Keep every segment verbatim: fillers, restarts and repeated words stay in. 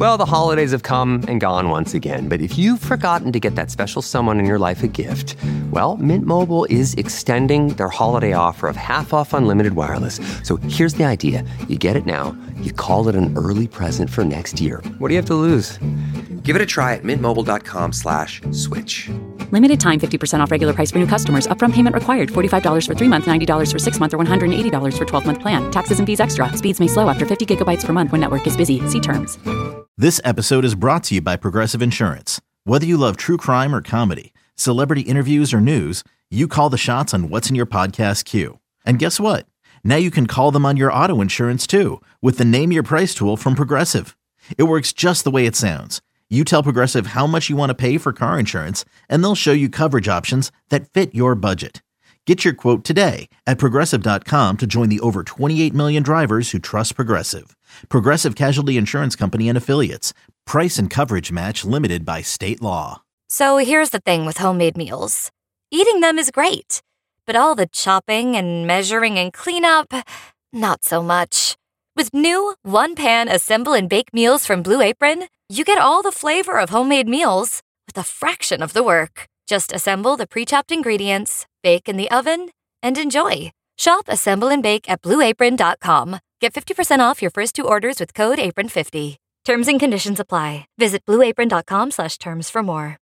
Well, the holidays have come and gone once again, but if you've forgotten to get that special someone in your life a gift, well, Mint Mobile is extending their holiday offer of half off unlimited wireless. So here's the idea. You get it now, you call it an early present for next year. What do you have to lose? Give it a try at mintmobile.com slash switch. Limited time fifty percent off regular price for new customers. Upfront payment required. forty-five dollars for three months, ninety dollars for six months, or one hundred eighty dollars for twelve-month plan. Taxes and fees extra. Speeds may slow after fifty gigabytes per month when network is busy. See terms. This episode is brought to you by Progressive Insurance. Whether you love true crime or comedy, celebrity interviews or news, you call the shots on what's in your podcast queue. And guess what? Now you can call them on your auto insurance too with the Name Your Price tool from Progressive. It works just the way it sounds. You tell Progressive how much you want to pay for car insurance, and they'll show you coverage options that fit your budget. Get your quote today at Progressive dot com to join the over twenty-eight million drivers who trust Progressive. Progressive Casualty Insurance Company and Affiliates. Price and coverage match limited by state law. So here's the thing with homemade meals. Eating them is great, but all the chopping and measuring and cleanup, not so much. With new one-pan assemble and bake meals from Blue Apron, you get all the flavor of homemade meals with a fraction of the work. Just assemble the pre-chopped ingredients, bake in the oven, and enjoy. Shop, assemble, and bake at blue apron dot com. Get fifty percent off your first two orders with code apron fifty. Terms and conditions apply. Visit blue apron dot com slash terms for more.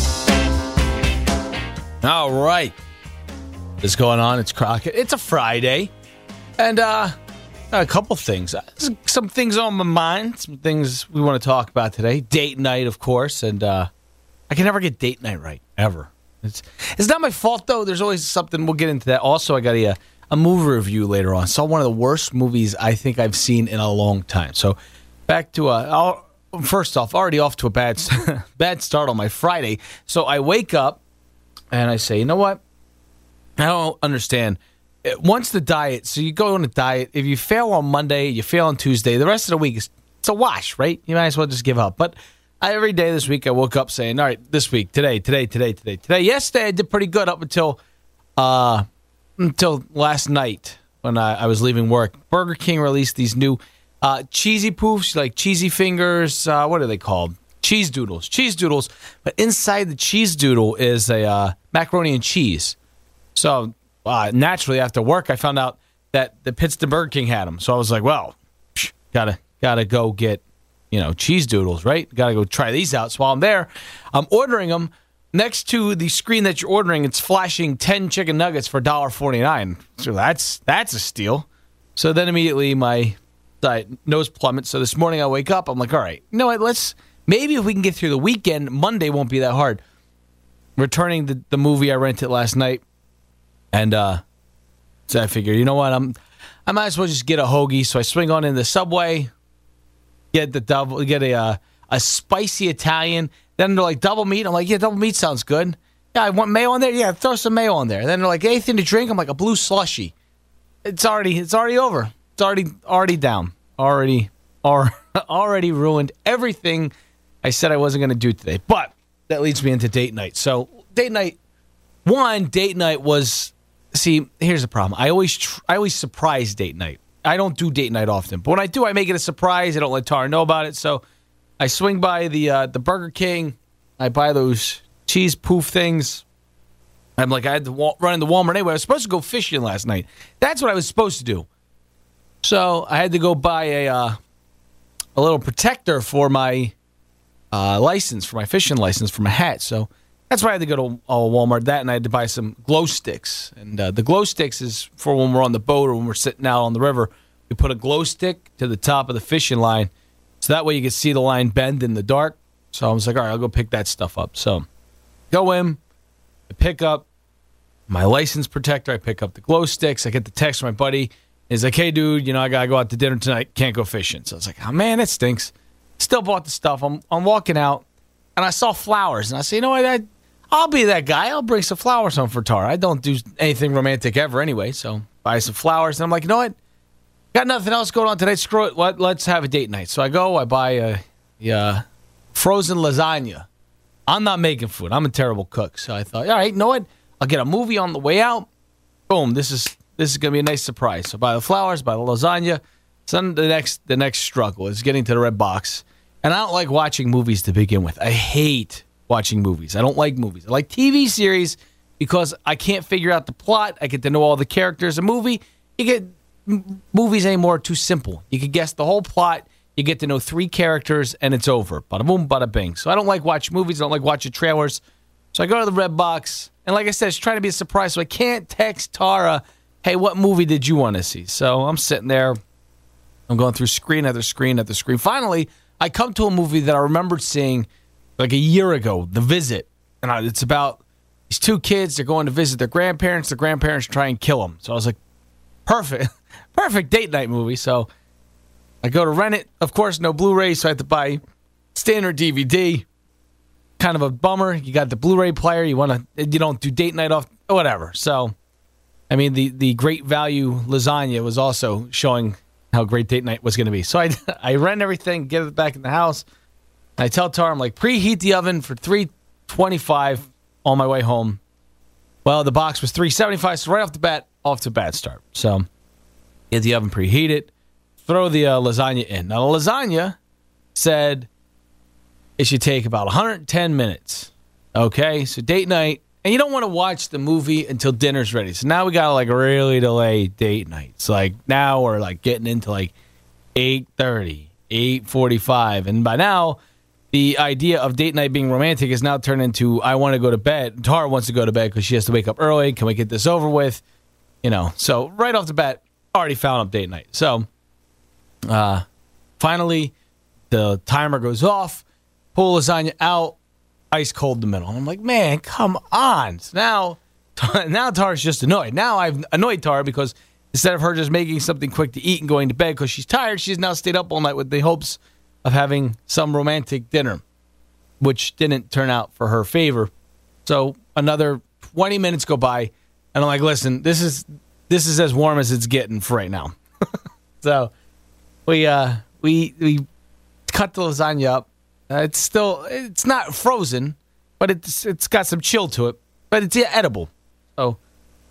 All right. What's going on? It's Crockett. It's a Friday. And uh, a couple things. Some things on my mind. Some things we want to talk about today. Date night, of course. And uh, I can never get date night right, ever. It's it's not my fault, though. There's always something. We'll get into that. Also, I got a, a movie review later on. Saw one of the worst movies I think I've seen in a long time. So back to, uh, I'll, first off, already off to a bad, bad start on my Friday. So I wake up and I say, you know what? I don't understand. Once the diet, so you go on a diet. If you fail on Monday, you fail on Tuesday. The rest of the week, is it's a wash, right? You might as well just give up. But I, every day this week, I woke up saying, all right, this week, today, today, today, today, today. Yesterday, I did pretty good up until uh, until last night when I, I was leaving work. Burger King released these new uh, cheesy poofs, like cheesy fingers. Uh, what are they called? Cheese doodles. Cheese doodles. But inside the cheese doodle is a uh, macaroni and cheese. So uh, naturally, after work, I found out that the Pittston Burger King had them. So I was like, well, psh, gotta gotta go get, you know, cheese doodles, right? Gotta go try these out. So while I'm there, I'm ordering them. Next to the screen that you're ordering, it's flashing ten chicken nuggets for one dollar forty-nine. So that's that's a steal. So then immediately my diet nose plummets. So this morning I wake up, I'm like, all right, you know what? Let's maybe if we can get through the weekend, Monday won't be that hard. Returning the, the movie I rented last night, and uh, so I figured, you know what? I'm I might as well just get a hoagie. So I swing on in the Subway, get the double, get a uh, a spicy Italian. Then they're like, double meat. I'm like, yeah, double meat sounds good. Yeah, I want mayo on there. Yeah, throw some mayo on there. Then they're like, anything to drink? I'm like, a blue slushy. It's already, it's already over. It's already, already down. Already, or, already ruined everything I said I wasn't going to do today. But that leads me into date night. So date night, one date night was. See, here's the problem. I always, tr- I always surprise date night. I don't do date night often, but when I do, I make it a surprise. I don't let Tara know about it. So I swing by the uh, the Burger King. I buy those cheese poof things. I'm like, I had to wa- run into Walmart anyway. I was supposed to go fishing last night. That's what I was supposed to do. So I had to go buy a uh, a little protector for my uh, license, for my fishing license, for my hat. So that's why I had to go to uh, Walmart. That, and I had to buy some glow sticks. And uh, the glow sticks is for when we're on the boat or when we're sitting out on the river. We put a glow stick to the top of the fishing line, so that way you can see the line bend in the dark. So I was like, all right, I'll go pick that stuff up. So go in, I pick up my license protector, I pick up the glow sticks, I get the text from my buddy. He's like, hey, dude, you know, I got to go out to dinner tonight, can't go fishing. So I was like, oh, man, that stinks. Still bought the stuff. I'm I'm walking out, and I saw flowers. And I said, you know what, I, I'll be that guy. I'll bring some flowers home for Tara. I don't do anything romantic ever anyway, so buy some flowers. And I'm like, you know what? Got nothing else going on today. Screw it. Let, let's have a date night. So I go, I buy a, a frozen lasagna. I'm not making food. I'm a terrible cook. So I thought, all right, you know what? I'll get a movie on the way out. Boom. This is this is going to be a nice surprise. So buy the flowers, buy the lasagna. So then the next, the next struggle is getting to the red box. And I don't like watching movies to begin with. I hate watching movies. I don't like movies. I like T V series because I can't figure out the plot. I get to know all the characters. A movie, you get m- movies anymore are too simple. You can guess the whole plot. You get to know three characters, and it's over. Bada boom, bada bing. So I don't like watching movies. I don't like watching trailers. So I go to the Red Box, and like I said, it's trying to be a surprise. So I can't text Tara, hey, what movie did you want to see? So I'm sitting there. I'm going through screen after screen after screen. Finally, I come to a movie that I remembered seeing like a year ago, The Visit. And I, it's about these two kids. They're going to visit their grandparents. Their grandparents try and kill them. So I was like, perfect. Perfect date night movie. So I go to rent it. Of course, no Blu-ray, so I have to buy standard D V D. Kind of a bummer. You got the Blu-ray player. You want to, you don't do date night off, whatever. So, I mean, the, the Great Value lasagna was also showing how great date night was going to be. So I I rent everything, get it back in the house. And I tell Tara, I'm like, preheat the oven for three twenty-five on my way home. Well, the box was three seventy-five, so right off the bat, off to a bad start. So get the oven preheated, throw the uh, lasagna in. Now, the lasagna said it should take about one hundred ten minutes. Okay, so date night. And you don't want to watch the movie until dinner's ready. So now we got to like really delay date nights. Like now we're like getting into like eight thirty, eight forty-five. And by now, the idea of date night being romantic is now turned into I want to go to bed. Tara wants to go to bed because she has to wake up early. Can we get this over with? You know, so right off the bat, already found up date night. So uh, finally, the timer goes off. Pull lasagna out. Ice cold in the middle. And I'm like, man, come on. So now, now Tara's just annoyed. Now I've annoyed Tara because instead of her just making something quick to eat and going to bed because she's tired, she's now stayed up all night with the hopes of having some romantic dinner, which didn't turn out for her favor. So another twenty minutes go by, and I'm like, listen, this is this is as warm as it's getting for right now. So we uh we we cut the lasagna up. Uh, it's still, it's not frozen, but it's it's got some chill to it. But it's edible. So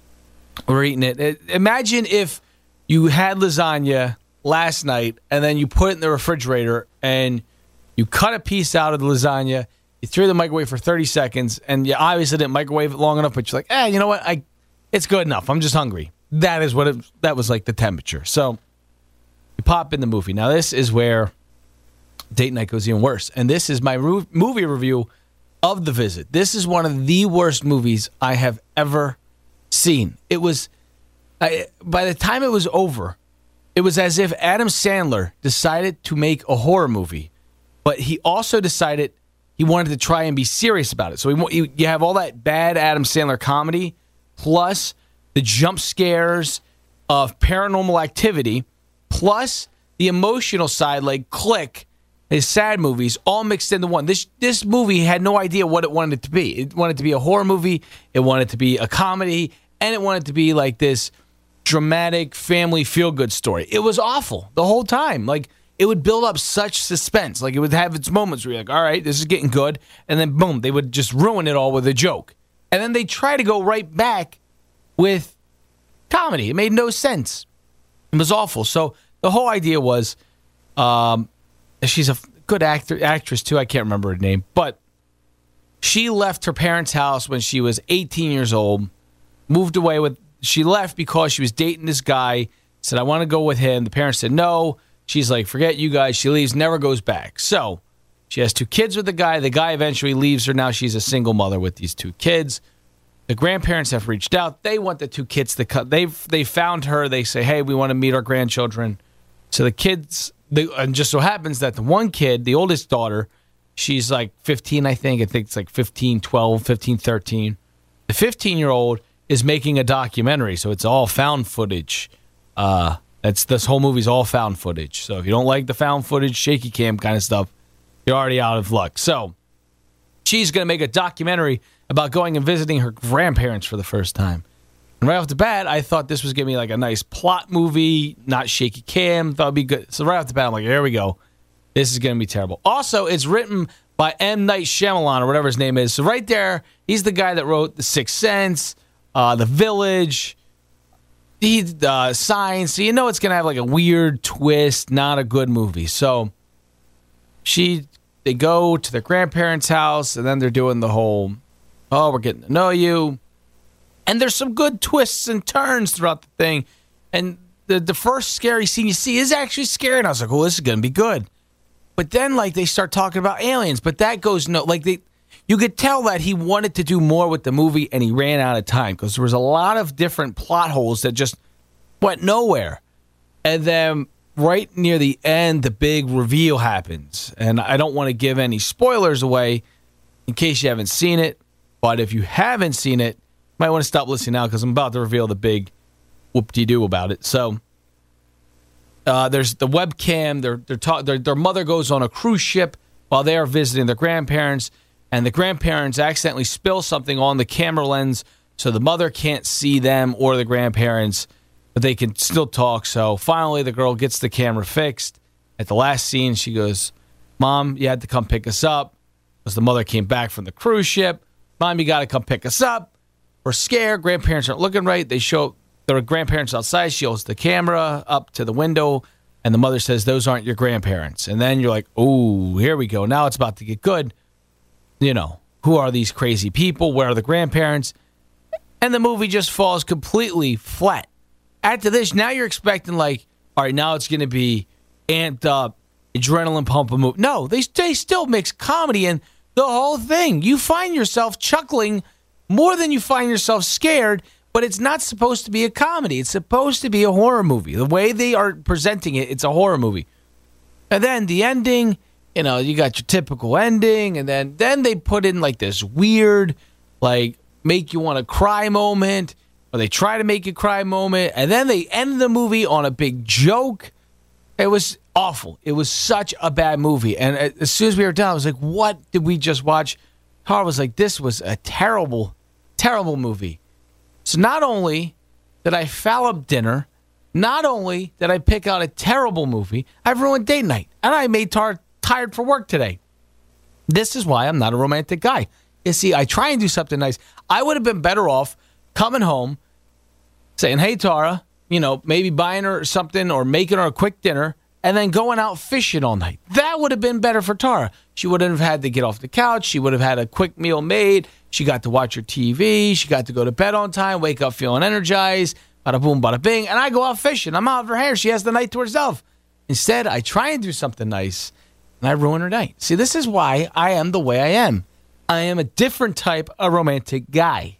we're eating it. it. Imagine if you had lasagna last night and then you put it in the refrigerator and you cut a piece out of the lasagna, you threw it in the microwave for thirty seconds, and you obviously didn't microwave it long enough, but you're like, eh, you know what? I, it's good enough. I'm just hungry. That is what it, that was like the temperature. So you pop in the movie. Now this is where date night goes even worse. And this is my ro- movie review of The Visit. This is one of the worst movies I have ever seen. It was, I, by the time it was over, it was as if Adam Sandler decided to make a horror movie, but he also decided he wanted to try and be serious about it. So he, you, you have all that bad Adam Sandler comedy, plus the jump scares of Paranormal Activity, plus the emotional side like Click, his sad movies, all mixed into one. This this movie had no idea what it wanted it to be. It wanted to be a horror movie, it wanted to be a comedy, and it wanted to be like this dramatic family feel-good story. It was awful the whole time. Like, it would build up such suspense. Like, it would have its moments where you're like, all right, this is getting good, and then boom, they would just ruin it all with a joke. And then they try to go right back with comedy. It made no sense. It was awful. So the whole idea was, um, she's a good actor, actress too. I can't remember her name, but she left her parents' house when she was eighteen years old, moved away with, she left because she was dating this guy, said, I want to go with him. The parents said no. She's like, forget you guys. She leaves, never goes back. So she has two kids with the guy. The guy eventually leaves her. Now she's a single mother with these two kids. The grandparents have reached out. They want the two kids to cut. They've they found her. They say, hey, we want to meet our grandchildren. So the kids, they, and just so happens that the one kid, the oldest daughter, she's like fifteen, I think. I think it's like fifteen, twelve, fifteen, thirteen. The fifteen-year-old is making a documentary, so it's all found footage. Uh, that's this whole movie's all found footage. So if you don't like the found footage, shaky cam kind of stuff, you're already out of luck. So she's going to make a documentary about going and visiting her grandparents for the first time. And right off the bat, I thought this was going to be like a nice plot movie, not shaky cam. Thought it'd be good. So right off the bat, I'm like, here we go. This is going to be terrible. Also, it's written by M. Night Shyamalan, or whatever his name is. So right there, he's the guy that wrote The Sixth Sense, uh, The Village, he, uh, Signs. So you know it's going to have like a weird twist, not a good movie. So she they go to their grandparents' house, and then they're doing the whole, oh, we're getting to know you. And there's some good twists and turns throughout the thing. And the, the first scary scene you see is actually scary. And I was like, oh, this is going to be good. But then, like, they start talking about aliens. But that goes no, like, they, you could tell that he wanted to do more with the movie, and he ran out of time because there was a lot of different plot holes that just went nowhere. And then right near the end, the big reveal happens. And I don't want to give any spoilers away in case you haven't seen it. But if you haven't seen it, you might want to stop listening now because I'm about to reveal the big whoop-de-doo about it. So uh, there's the webcam. Their, their, ta- their, their mother goes on a cruise ship while they are visiting their grandparents. And the grandparents accidentally spill something on the camera lens so the mother can't see them or the grandparents, but they can still talk. So finally, the girl gets the camera fixed. At the last scene, she goes, Mom, you had to come pick us up because the mother came back from the cruise ship. Mom, you got to come pick us up. We're scared. Grandparents aren't looking right. They show their grandparents outside. She holds the camera up to the window, and the mother says, those aren't your grandparents. And then you're like, oh, here we go. Now it's about to get good. You know, who are these crazy people? Where are the grandparents? And the movie just falls completely flat. After this, now you're expecting like, all right, now it's going to be amped up, adrenaline pumping movie. No, they, they still mix comedy in the whole thing. You find yourself chuckling more than you find yourself scared, but it's not supposed to be a comedy. It's supposed to be a horror movie. The way they are presenting it, it's a horror movie. And then the ending, you know, you got your typical ending, and then, then they put in like this weird, like, make you want to cry moment, or they try to make you cry moment, and then they end the movie on a big joke. It was awful. It was such a bad movie. And as soon as we were done, I was like, what did we just watch? Tara was like, this was a terrible, terrible movie. So not only did I foul up dinner, not only did I pick out a terrible movie, I've ruined date night. And I made Tara tired for work today. This is why I'm not a romantic guy. You see, I try and do something nice. I would have been better off coming home, saying, hey, Tara, you know, maybe buying her something or making her a quick dinner, and then going out fishing all night. That would have been better for Tara. She wouldn't have had to get off the couch. She would have had a quick meal made. She got to watch her T V. She got to go to bed on time, wake up feeling energized, bada boom, bada bing, and I go out fishing. I'm out of her hair. She has the night to herself. Instead, I try and do something nice, and I ruin her night. See, this is why I am the way I am. I am a different type of romantic guy.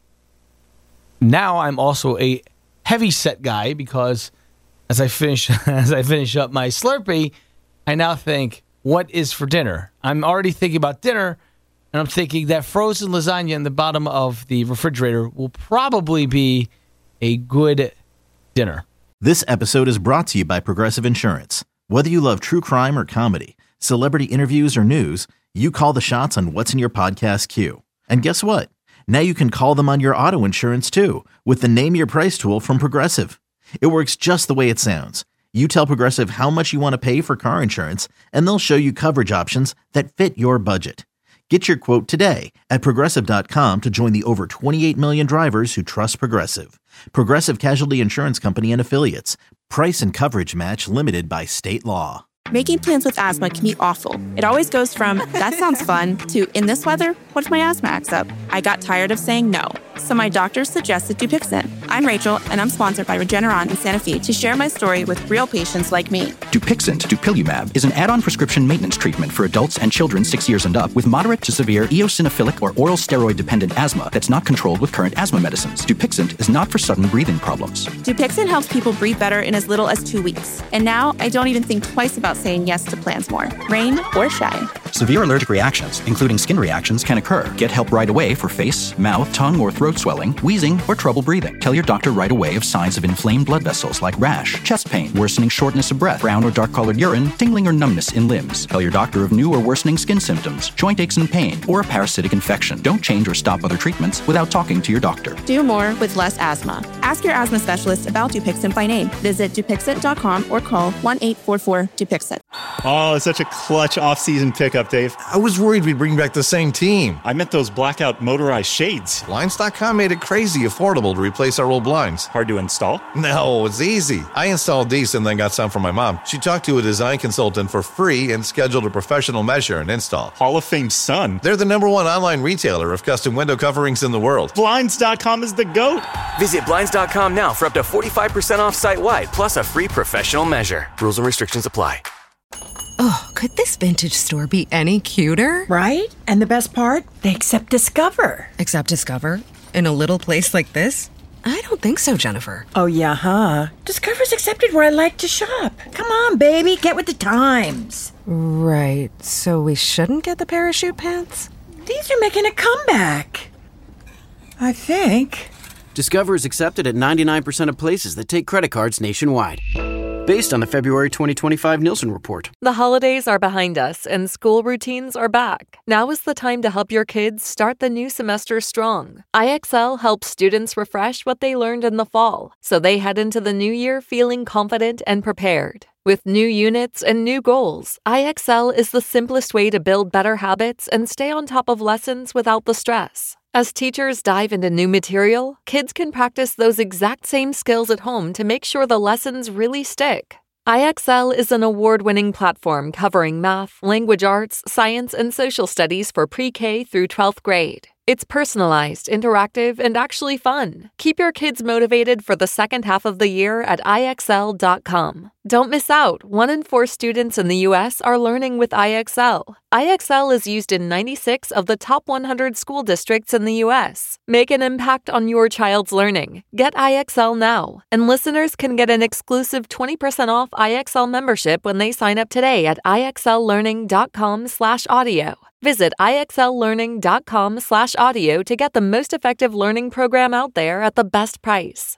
Now I'm also a heavy set guy because as I finish as I finish up my Slurpee, I now think, what is for dinner? I'm already thinking about dinner, and I'm thinking that frozen lasagna in the bottom of the refrigerator will probably be a good dinner. This episode is brought to you by Progressive Insurance. Whether you love true crime or comedy, celebrity interviews or news, you call the shots on what's in your podcast queue. And guess what? Now you can call them on your auto insurance too with the Name Your Price tool from Progressive. It works just the way it sounds. You tell Progressive how much you want to pay for car insurance, and they'll show you coverage options that fit your budget. Get your quote today at Progressive dot com to join the over twenty-eight million drivers who trust Progressive. Progressive Casualty Insurance Company and Affiliates. Price and coverage match limited by state law. Making plans with asthma can be awful. It always goes from, that sounds fun, to, in this weather, what if my asthma acts up? I got tired of saying no, so my doctor suggested Dupixent. I'm Rachel, and I'm sponsored by Regeneron in Santa Fe to share my story with real patients like me. Dupixent, dupilumab, is an add-on prescription maintenance treatment for adults and children six years and up with moderate to severe eosinophilic or oral steroid-dependent asthma that's not controlled with current asthma medicines. Dupixent is not for sudden breathing problems. Dupixent helps people breathe better in as little as two weeks. And now, I don't even think twice about saying yes to plans more, rain or shine. Severe allergic reactions, including skin reactions, can occur. Get help right away for face, mouth, tongue, or throat swelling, wheezing, or trouble breathing. Tell your doctor right away of signs of inflamed blood vessels like rash, chest pain, worsening shortness of breath, brown or dark-colored urine, tingling or numbness in limbs. Tell your doctor of new or worsening skin symptoms, joint aches and pain, or a parasitic infection. Don't change or stop other treatments without talking to your doctor. Do more with less asthma. Ask your asthma specialist about Dupixent by name. Visit Dupixent dot com or call one eight four four Dupixent. Oh, it's such a clutch off-season pickup, Dave. I was worried we'd bring back the same team. I meant those blackout motorized shades. Blinds dot com made it crazy affordable to replace our roll blinds. Hard to install? No, it's easy. I installed these and then got some for my mom. She talked to a design consultant for free and scheduled a professional measure and install. Hall of Fame son. They're the number one online retailer of custom window coverings in the world. Blinds dot com is the GOAT. Visit Blinds dot com now for up to forty-five percent off site-wide, plus a free professional measure. Rules and restrictions apply. Oh, could this vintage store be any cuter? Right? And the best part? They accept Discover. Accept Discover? In a little place like this? I don't think so, Jennifer. Oh, yeah, huh? Discover's accepted where I like to shop. Come on, baby, get with the times. Right, so we shouldn't get the parachute pants? These are making a comeback. I think. Discover is accepted at ninety-nine percent of places that take credit cards nationwide. Based on the February twenty twenty-five Nielsen report. The holidays are behind us and school routines are back. Now is the time to help your kids start the new semester strong. I X L helps students refresh what they learned in the fall, so they head into the new year feeling confident and prepared. With new units and new goals, I X L is the simplest way to build better habits and stay on top of lessons without the stress. As teachers dive into new material, kids can practice those exact same skills at home to make sure the lessons really stick. I X L is an award-winning platform covering math, language arts, science, and social studies for pre-K through twelfth grade. It's personalized, interactive, and actually fun. Keep your kids motivated for the second half of the year at I X L dot com. Don't miss out. One in four students in the U S are learning with I X L. I X L is used in ninety-six of the top one hundred school districts in the U S. Make an impact on your child's learning. Get I X L now. And listeners can get an exclusive twenty percent off I X L membership when they sign up today at I X L learning dot com slash audio. Visit I X L learning dot com slash audio to get the most effective learning program out there at the best price.